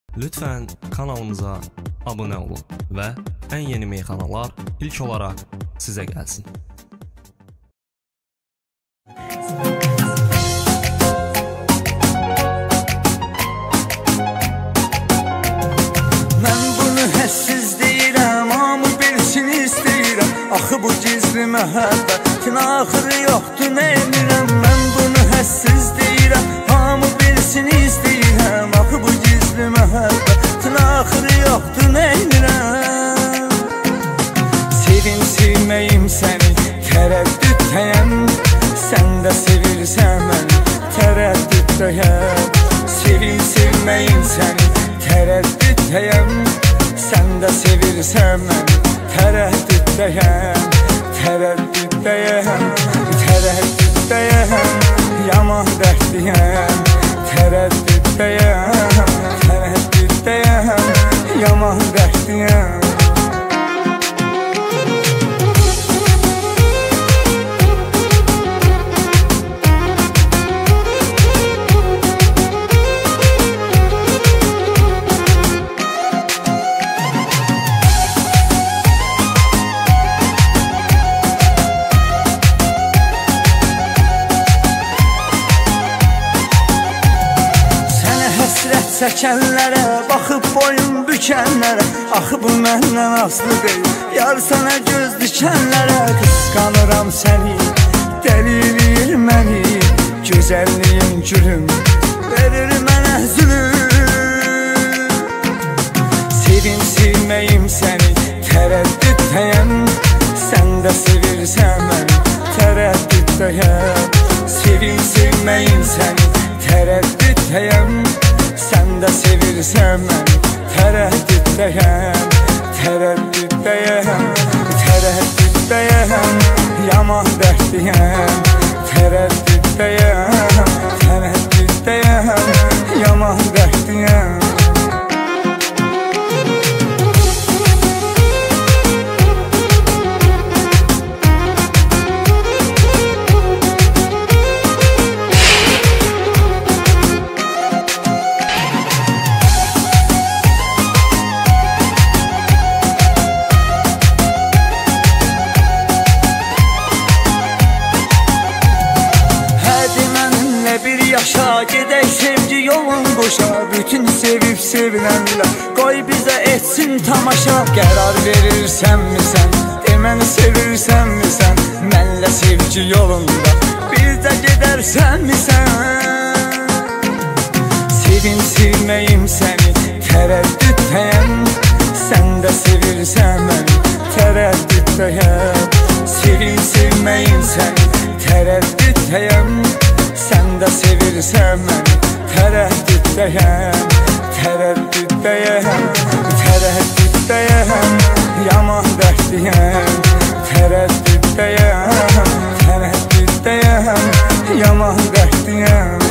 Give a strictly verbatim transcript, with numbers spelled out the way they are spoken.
Lütfen kanalımıza abone olun ve en yeni meyxanalar ilk olarak size gelsin. Mən bunu həssiz deyirəm, hamı bilsin istəyirəm. Axı bu gizli məhəbbətin axırı yoxdur, nə edirəm? Mən bunu həssiz deyirəm, hamı bilsin istəyirəm. Axı bu gizli məhəbbətin axırı yoxdur, nə edirəm? Sevim sevməyim səni, tərəddüddəyəm. Sən də sevirsən məni, tərəddüddəyəm. Sevim sevməyim səni, tərəddüddəyəm. Sən də sevirsən məni, tərəddüddəyəm. Tərəddüddəyəm, tərəddüddəyəm. Yaman dərdliyəm, tərəddüddəyəm. Tərəddüddəyəm, yaman dərdliyəm. Çəkənlərə, baxıb boyun bükənlərə. Axı bu məndən aslı deyil, yar sənə göz dikənlərə. Qısqanıram səni, dəli eləyir məni. Gözəlliyin gülüm, verir mənə zülüm. Sevim sevməyim səni, tərəddüddəyəm. Sən də sevirsən məni, tərəddüddəyəm. Sevim sevməyim səni, tərəddüddəyəm. Sən də sevirsən məni, tərəddüddəyəm. Tərəddüddəyəm, tərəddüddəyəm. Yaman dərdliyəm, tərəddüddəyəm. Tərəddüddəyəm, yaman dərdliyəm. Yaşa, gedək sevgi yolun qoşa. Bütün sevib sevilənlər qoy bizə etsin tamaşa. Qərar verirsənmi sən, deməni sevirsənmi sən? Mənlə sevgi yolunda bir də gedərsənmi sən? Sevim sevməyim səni, tərəddüddəyəm. Sən də sevirsən məni, tərəddüddəyəm. Sevim sevməyim səni, tərəddüddəyəm. Sən də sevirsən məni, tərəddüddəyəm. Tərəddüddəyəm, tərəddüddəyəm. Yaman dərdliyəm, tərəddüddəyəm. Tərəddüddəyəm, yaman dərdliyəm.